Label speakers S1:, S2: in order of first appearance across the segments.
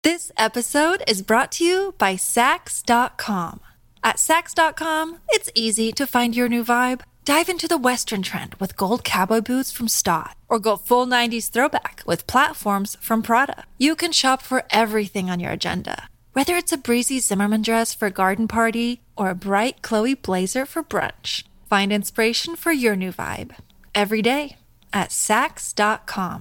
S1: This episode is brought to you by Sax.com. At Sax.com, it's easy to find your new vibe. Dive into the Western trend with gold cowboy boots from Stott, or go full 90s throwback with platforms from Prada. You can shop for everything on your agenda, whether it's a breezy Zimmermann dress for a garden party or a bright Chloe blazer for brunch. Find inspiration for your new vibe every day at Sax.com.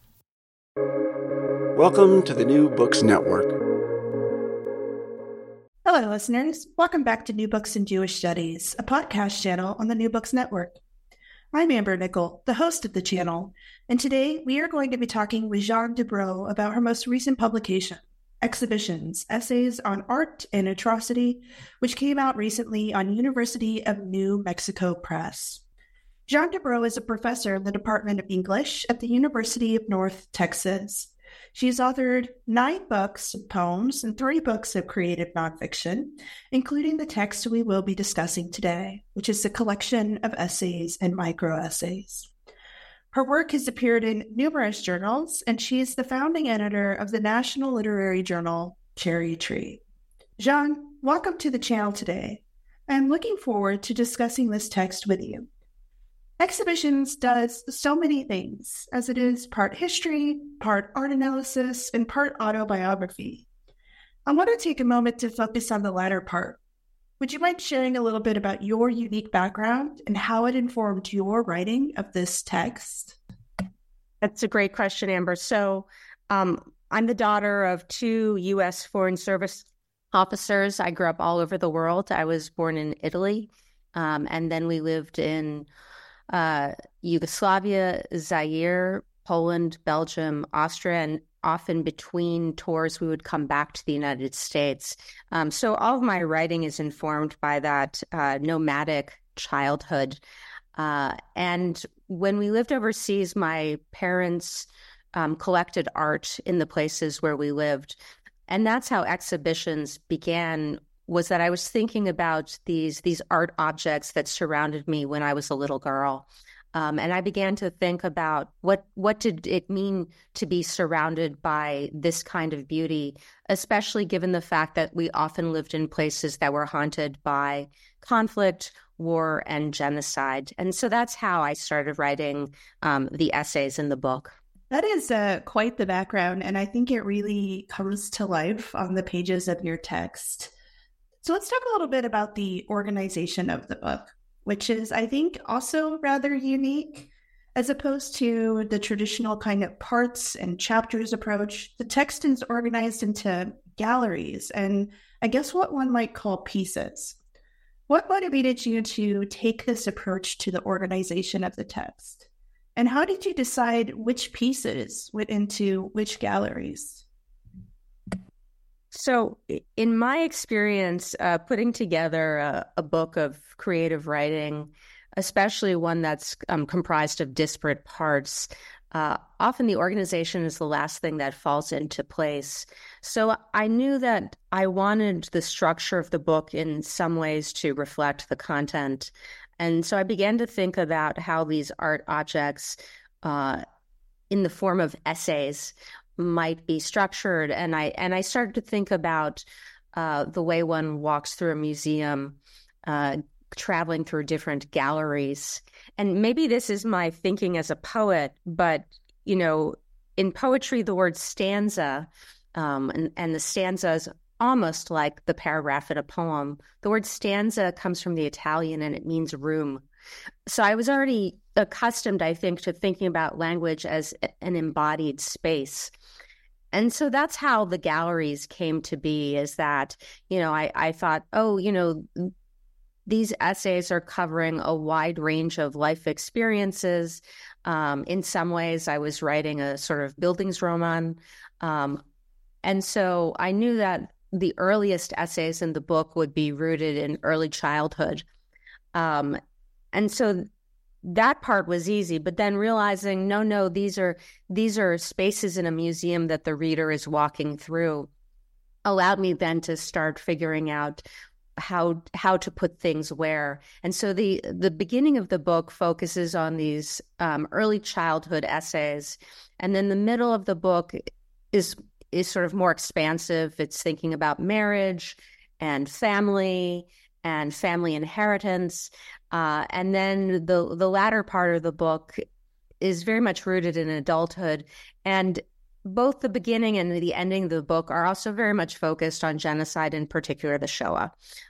S2: Welcome to the New Books Network.
S3: Hello, listeners. Welcome back to New Books in Jewish Studies, a podcast channel on the New Books Network. I'm Amber Nickel, the host of the channel, and today we are going to be talking with Jeanne Dubrow about her most recent publication, Exhibitions, Essays on Art and Atrocity, which came out recently on University of New Mexico Press. Jeanne Dubrow is a professor in the Department of English at the University of North Texas. She's authored 9 books of poems and 3 books of creative nonfiction, including the text we will be discussing today, which is a collection of essays and microessays. Her work has appeared in numerous journals, and she is the founding editor of the national literary journal, Cherry Tree. Jeanne, welcome to the channel today. I am looking forward to discussing this text with you. Exhibitions does so many things, as it is part history, part art analysis, and part autobiography. I want to take a moment to focus on the latter part. Would you mind sharing a little bit about your unique background and how it informed your writing of this text?
S4: That's a great question, Amber. So I'm the daughter of 2 U.S. Foreign Service officers. I grew up all over the world. I was born in Italy, and then we lived in Yugoslavia, Zaire, Poland, Belgium, Austria, and often between tours, we would come back to the United States. So all of my writing is informed by that nomadic childhood. And when we lived overseas, my parents collected art in the places where we lived. And that's how Exhibitions began, was that I was thinking about these art objects that surrounded me when I was a little girl. And I began to think about what did it mean to be surrounded by this kind of beauty, especially given the fact that we often lived in places that were haunted by conflict, war, and genocide. And so that's how I started writing the essays in the book.
S3: That is quite the background, and I think it really comes to life on the pages of your text. So let's talk a little bit about the organization of the book, which is, I think, also rather unique. As opposed to the traditional kind of parts and chapters approach, the text is organized into galleries and I guess what one might call pieces. What motivated you to take this approach to the organization of the text? And how did you decide which pieces went into which galleries?
S4: So in my experience, putting together a book of creative writing, especially one that's comprised of disparate parts, often the organization is the last thing that falls into place. So I knew that I wanted the structure of the book in some ways to reflect the content. And so I began to think about how these art objects in the form of essays might be structured. And I started to think about the way one walks through a museum, traveling through different galleries. And maybe this is my thinking as a poet, but, you know, in poetry, the word stanza, and the stanza is almost like the paragraph in a poem. The word stanza comes from the Italian and it means room. So I was already accustomed, I think, to thinking about language as an embodied space. And so that's how the galleries came to be, is that, you know, I thought, oh, you know, these essays are covering a wide range of life experiences. In some ways, I was writing a sort of Bildungsroman. And so I knew that the earliest essays in the book would be rooted in early childhood. And so that part was easy, but then realizing, no, these are spaces in a museum that the reader is walking through, allowed me then to start figuring out how to put things where. And so the beginning of the book focuses on these early childhood essays, and then the middle of the book is is sort of more expansive. It's thinking about marriage and family inheritance. And then the latter part of the book is very much rooted in adulthood. And both the beginning and the ending of the book are also very much focused on genocide, in particular the Shoah.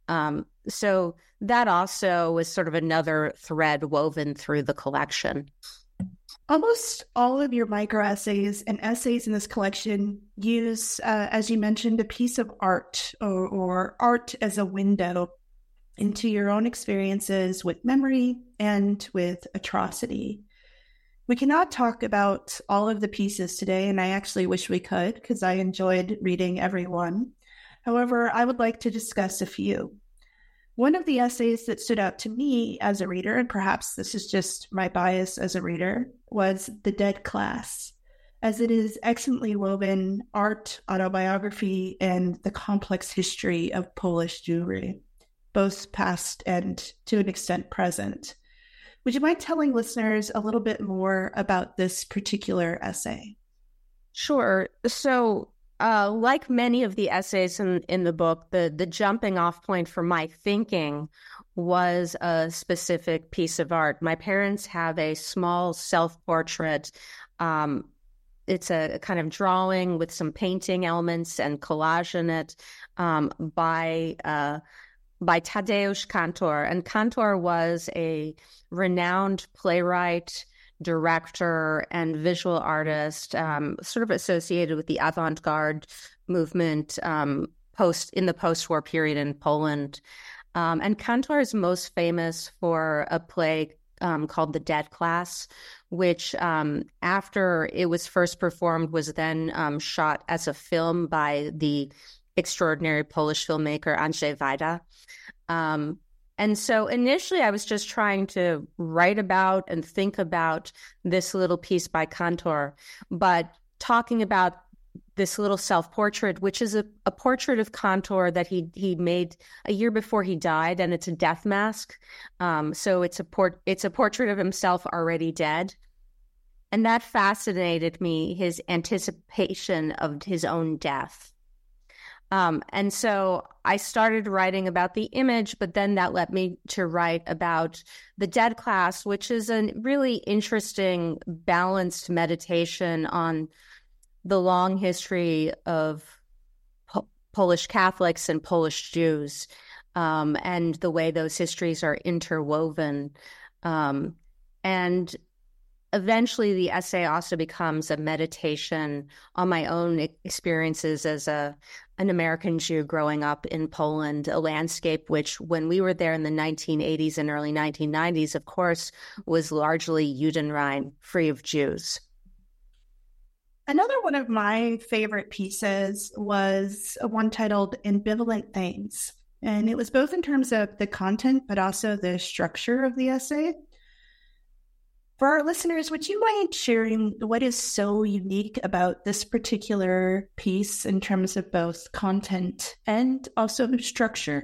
S4: So that also was sort of another thread woven through the collection.
S3: Almost all of your microessays and essays in this collection use, as you mentioned, a piece of art or art as a window into your own experiences with memory and with atrocity. We cannot talk about all of the pieces today, and I actually wish we could because I enjoyed reading every one. However, I would like to discuss a few. One of the essays that stood out to me as a reader, and perhaps this is just my bias as a reader, was The Dead Class, as it is excellently woven art, autobiography, and the complex history of Polish Jewry, both past and to an extent present. Would you mind telling listeners a little bit more about this particular essay?
S4: Sure. So, like many of the essays in the book, the jumping off point for my thinking was a specific piece of art. My parents have a small self-portrait. It's a kind of drawing with some painting elements and collage in it by Tadeusz Kantor. And Kantor was a renowned playwright, director, and visual artist, sort of associated with the avant-garde movement in the post-war period in Poland. And Kantor is most famous for a play called The Dead Class, which after it was first performed was then shot as a film by the extraordinary Polish filmmaker Andrzej Wajda. And so initially I was just trying to write about and think about this little piece by Kantor, but talking about this little self-portrait, which is a portrait of Kantor that he made a year before he died, and it's a death mask. So it's a portrait of himself already dead. And that fascinated me, his anticipation of his own death. And so I started writing about the image, but then that led me to write about The Dead Class, which is a really interesting, balanced meditation on the long history of Polish Catholics and Polish Jews, and the way those histories are interwoven. And eventually the essay also becomes a meditation on my own experiences as an American Jew growing up in Poland, a landscape which, when we were there in the 1980s and early 1990s, of course, was largely Judenrein, free of Jews.
S3: Another one of my favorite pieces was one titled Ambivalent Things. And it was both in terms of the content, but also the structure of the essay. For our listeners, would you mind sharing what is so unique about this particular piece in terms of both content and also structure?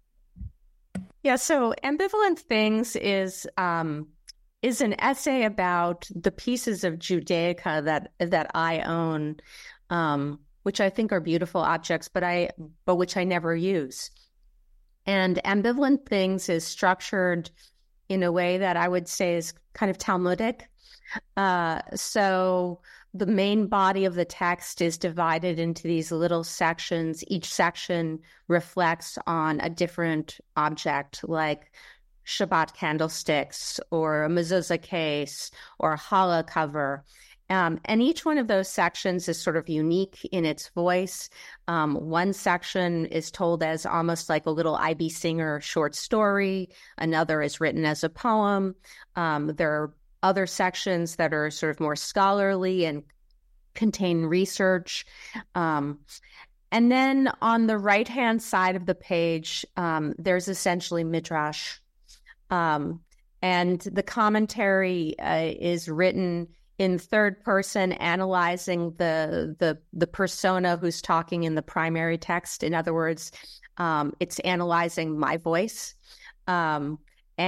S4: Yeah, so Ambivalent Things is an essay about the pieces of Judaica that I own, which I think are beautiful objects, but which I never use. And Ambivalent Things is structured in a way that I would say is kind of Talmudic. So the main body of the text is divided into these little sections. Each section reflects on a different object, like Shabbat candlesticks or a mezuzah case or a challah cover. And each one of those sections is sort of unique in its voice. One section is told as almost like a little I.B. Singer short story. Another is written as a poem. There are other sections that are sort of more scholarly and contain research. And then on the right-hand side of the page, there's essentially midrash. And the commentary is written in third person, analyzing the persona who's talking in the primary text. In other words, it's analyzing my voice, and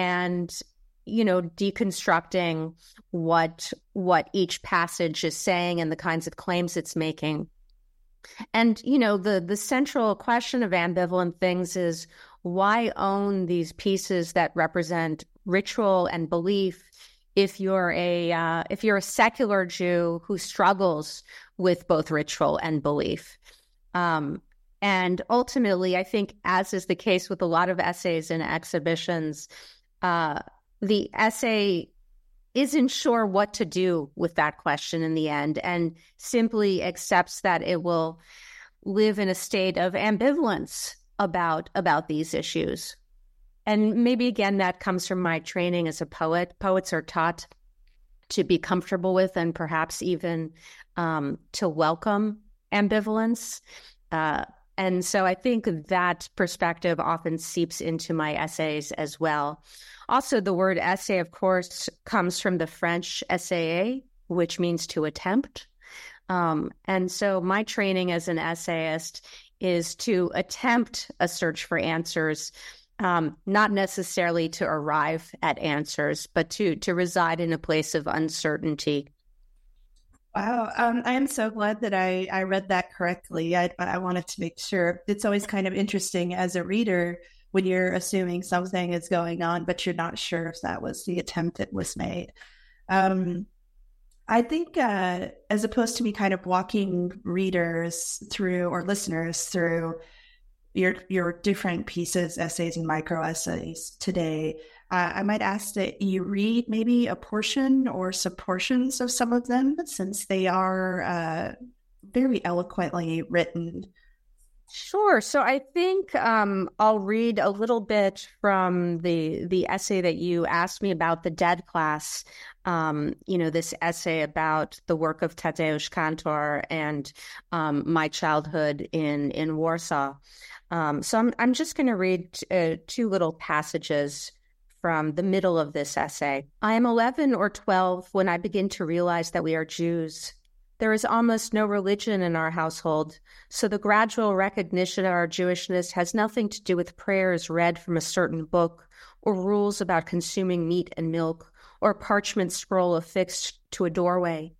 S4: deconstructing what each passage is saying and the kinds of claims it's making. And, the central question of ambivalent things is, why own these pieces that represent ritual and belief if you're a secular Jew who struggles with both ritual and belief? And ultimately, I think, as is the case with a lot of essays and exhibitions, the essay isn't sure what to do with that question in the end, and simply accepts that it will live in a state of ambivalence about these issues. And maybe, again, that comes from my training as a poet. Poets are taught to be comfortable with and perhaps even to welcome ambivalence. And so I think that perspective often seeps into my essays as well. Also, the word essay, of course, comes from the French essayer, which means to attempt. And so my training as an essayist is to attempt a search for answers, not necessarily to arrive at answers, but to reside in a place of uncertainty.
S3: Wow. I am so glad that I read that correctly. I wanted to make sure. It's always kind of interesting as a reader when you're assuming something is going on, but you're not sure if that was the attempt that was made. I think as opposed to me kind of walking readers through or listeners through your different pieces, essays and micro essays today, I might ask that you read maybe a portion or some portions of some of them, since they are very eloquently written.
S4: Sure. So I think I'll read a little bit from the essay that you asked me about, the Dead Class. This essay about the work of Tadeusz Kantor and my childhood in Warsaw. So I'm just going to read two little passages from the middle of this essay. I am 11 or 12 when I begin to realize that we are Jews. There is almost no religion in our household, so the gradual recognition of our Jewishness has nothing to do with prayers read from a certain book, or rules about consuming meat and milk, or a parchment scroll affixed to a doorway.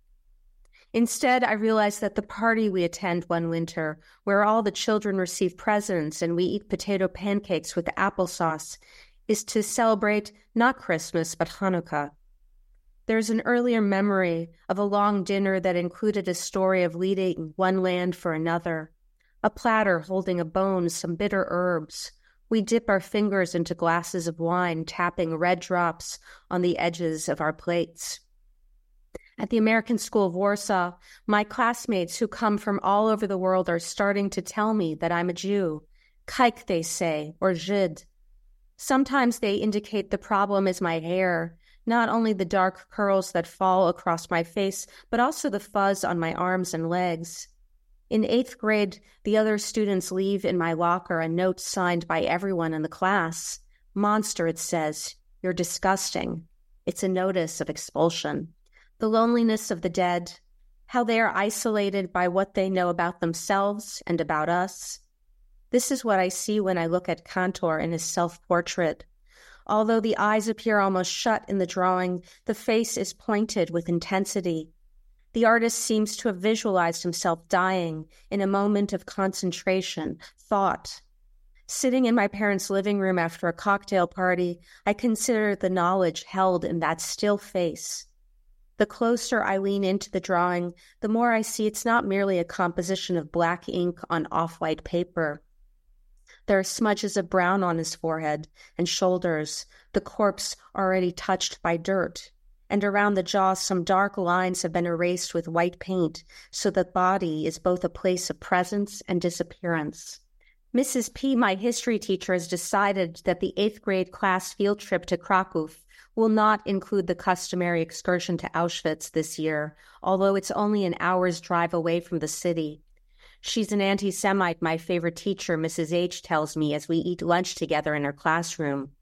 S4: Instead, I realize that the party we attend one winter, where all the children receive presents and we eat potato pancakes with applesauce, is to celebrate not Christmas, but Hanukkah. There's an earlier memory of a long dinner that included a story of leading one land for another, a platter holding a bone, some bitter herbs. We dip our fingers into glasses of wine, tapping red drops on the edges of our plates. At the American School of Warsaw, my classmates who come from all over the world are starting to tell me that I'm a Jew. Kike, they say, or Żyd. Sometimes they indicate the problem is my hair, not only the dark curls that fall across my face, but also the fuzz on my arms and legs. In 8th grade, the other students leave in my locker a note signed by everyone in the class. Monster, it says. You're disgusting. It's a notice of expulsion. The loneliness of the dead, how they are isolated by what they know about themselves and about us. This is what I see when I look at Kantor in his self-portrait. Although the eyes appear almost shut in the drawing, the face is pointed with intensity. The artist seems to have visualized himself dying in a moment of concentration, thought. Sitting in my parents' living room after a cocktail party, I consider the knowledge held in that still face. The closer I lean into the drawing, the more I see it's not merely a composition of black ink on off-white paper. There are smudges of brown on his forehead and shoulders, the corpse already touched by dirt, and around the jaw some dark lines have been erased with white paint, so the body is both a place of presence and disappearance. Mrs. P., my history teacher, has decided that the 8th grade class field trip to Krakow will not include the customary excursion to Auschwitz this year, although it's only an hour's drive away from the city. She's an anti-Semite, my favorite teacher, Mrs. H., tells me as we eat lunch together in her classroom.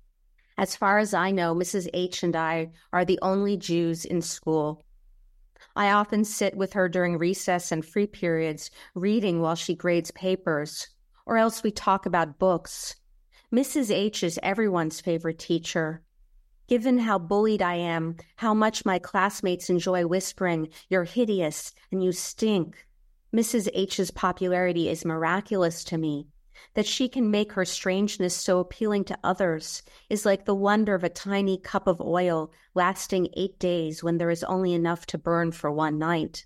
S4: As far as I know, Mrs. H. and I are the only Jews in school. I often sit with her during recess and free periods, reading while she grades papers, or else we talk about books. Mrs. H. is everyone's favorite teacher. Given how bullied I am, how much my classmates enjoy whispering, "You're hideous," and "You stink," Mrs. H's popularity is miraculous to me. That she can make her strangeness so appealing to others is like the wonder of a tiny cup of oil lasting 8 days when there is only enough to burn for one night.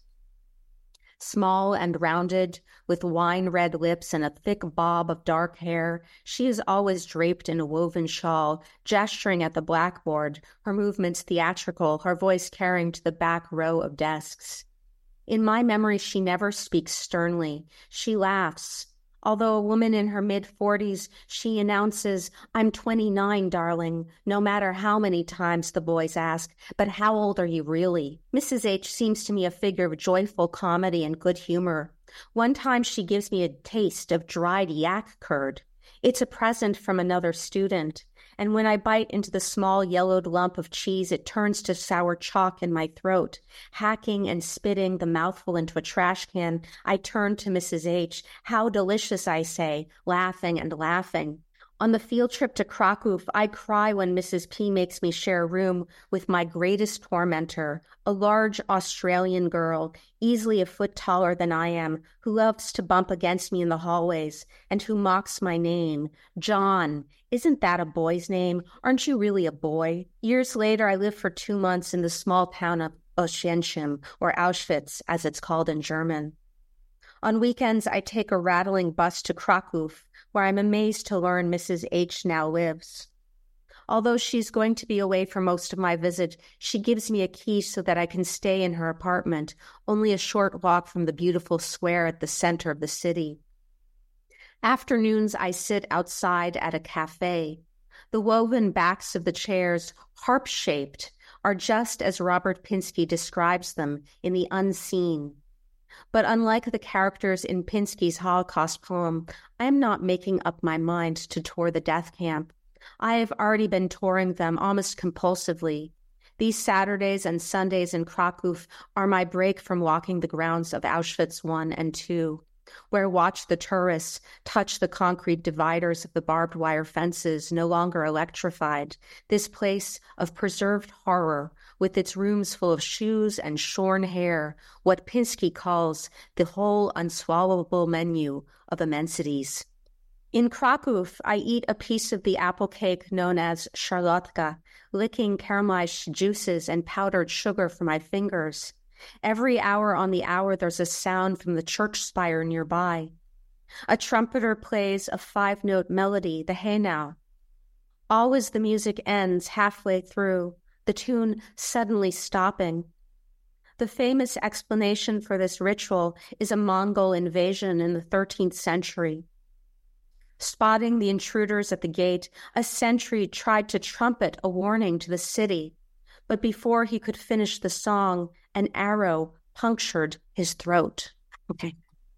S4: Small and rounded, with wine-red lips and a thick bob of dark hair, she is always draped in a woven shawl, gesturing at the blackboard, her movements theatrical, her voice carrying to the back row of desks. In my memory, she never speaks sternly. She laughs. Although a woman in her mid-40s, she announces, "I'm 29, darling," no matter how many times the boys ask, "But how old are you really?" Mrs. H seems to me a figure of joyful comedy and good humor. One time she gives me a taste of dried yak curd. It's a present from another student. And when I bite into the small yellowed lump of cheese, it turns to sour chalk in my throat. Hacking and spitting the mouthful into a trash can, I turn to Mrs. H. "How delicious," I say, laughing and laughing. On the field trip to Krakow, I cry when Mrs. P makes me share a room with my greatest tormentor, a large Australian girl, easily a foot taller than I am, who loves to bump against me in the hallways, and who mocks my name. "John, isn't that a boy's name? Aren't you really a boy?" Years later, I lived for 2 months in the small town of Oswiecim, or Auschwitz, as it's called in German. On weekends, I take a rattling bus to Krakow, where I'm amazed to learn Mrs. H now lives. Although she's going to be away for most of my visit, she gives me a key so that I can stay in her apartment, only a short walk from the beautiful square at the center of the city. Afternoons, I sit outside at a cafe. The woven backs of the chairs, harp-shaped, are just as Robert Pinsky describes them in The Unseen. But unlike the characters in Pinsky's Holocaust poem, I am not making up my mind to tour the death camp. I have already been touring them almost compulsively. These Saturdays and Sundays in Krakow are my break from walking the grounds of Auschwitz I and II, where watch the tourists touch the concrete dividers of the barbed wire fences no longer electrified, this place of preserved horror with its rooms full of shoes and shorn hair, what Pinsky calls the whole unswallowable menu of immensities. In Krakow, I eat a piece of the apple cake known as charlotka, licking caramelized juices and powdered sugar from my fingers. Every hour on the hour, there's a sound from the church spire nearby. A trumpeter plays a 5-note melody, the Haynau. Always the music ends halfway through, the tune suddenly stopping. The famous explanation for this ritual is a Mongol invasion in the 13th century. Spotting the intruders at the gate, a sentry tried to trumpet a warning to the city, but before he could finish the song, an arrow punctured his throat. Okay.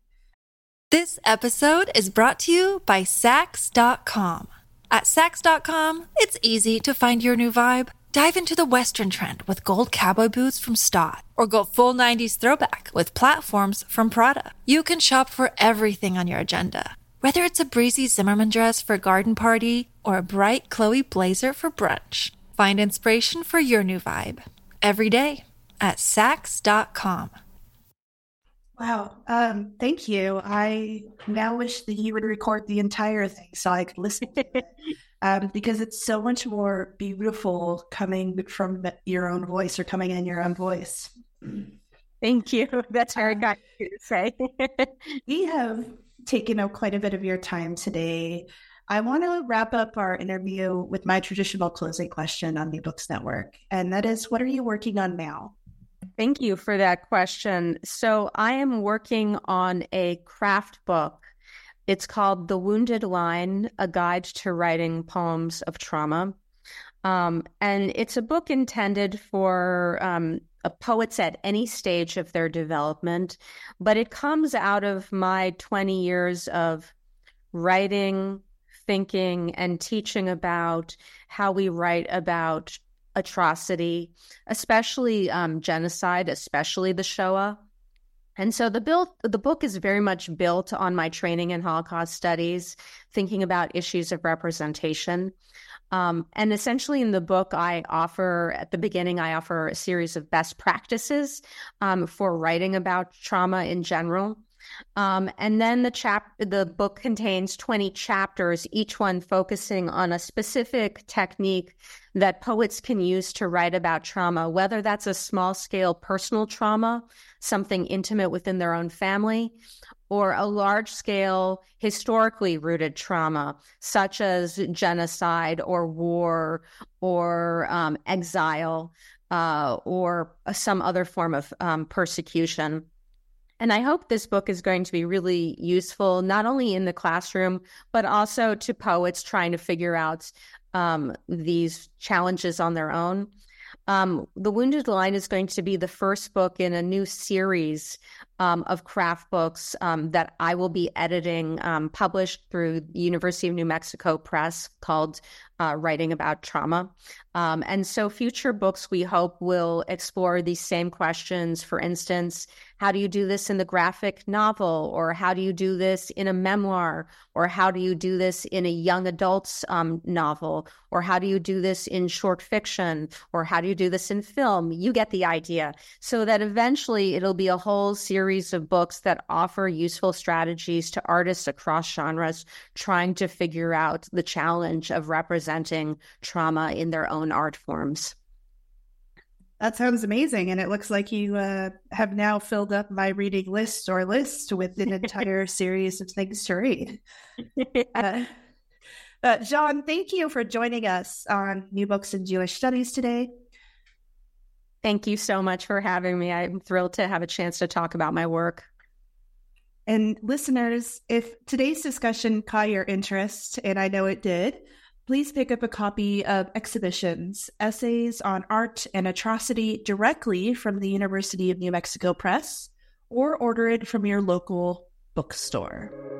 S1: This episode is brought to you by Saks.com. At Saks.com, it's easy to find your new vibe. Dive into the Western trend with gold cowboy boots from Stott, or go full 90s throwback with platforms from Prada. You can shop for everything on your agenda, whether it's a breezy Zimmermann dress for a garden party or a bright Chloe blazer for brunch. Find inspiration for your new vibe every day at Saks.com.
S3: Wow. Thank you. I now wish that you would record the entire thing so I could listen to it. Because it's so much more beautiful coming from your own voice or coming in your own voice.
S4: Thank you. That's very kind of you to say.
S3: We have taken up quite a bit of your time today. I want to wrap up our interview with my traditional closing question on New Books Network, and that is, what are you working on now?
S4: Thank you for that question. So I am working on a craft book. It's called The Wounded Line, A Guide to Writing Poems of Trauma. And it's a book intended for poets at any stage of their development, but it comes out of my 20 years of writing, thinking, and teaching about how we write about atrocity, especially genocide, especially the Shoah. And so the book is very much built on my training in Holocaust studies, thinking about issues of representation. And essentially in the book, at the beginning, I offer a series of best practices for writing about trauma in general. And then the book contains 20 chapters, each one focusing on a specific technique that poets can use to write about trauma, whether that's a small-scale personal trauma, something intimate within their own family, or a large-scale, historically rooted trauma, such as genocide or war or exile or some other form of persecution. And I hope this book is going to be really useful, not only in the classroom, but also to poets trying to figure out these challenges on their own. The Wounded Line is going to be the first book in a new series of craft books that I will be editing, published through the University of New Mexico Press, called Writing About Trauma. And so future books, we hope, will explore these same questions. For instance, how do you do this in the graphic novel? Or how do you do this in a memoir? Or how do you do this in a young adult's novel? Or how do you do this in short fiction? Or how do you do this in film? You get the idea. So that eventually it'll be a whole series of books that offer useful strategies to artists across genres trying to figure out the challenge of representing trauma in their own art forms.
S3: That sounds amazing. And it looks like you have now filled up my reading list with an entire series of things to read. Jean, thank you for joining us on New Books in Jewish Studies today.
S4: Thank you so much for having me. I'm thrilled to have a chance to talk about my work.
S3: And listeners, if today's discussion caught your interest, and I know it did, please pick up a copy of Exhibitions, Essays on Art and Atrocity directly from the University of New Mexico Press, or order it from your local bookstore.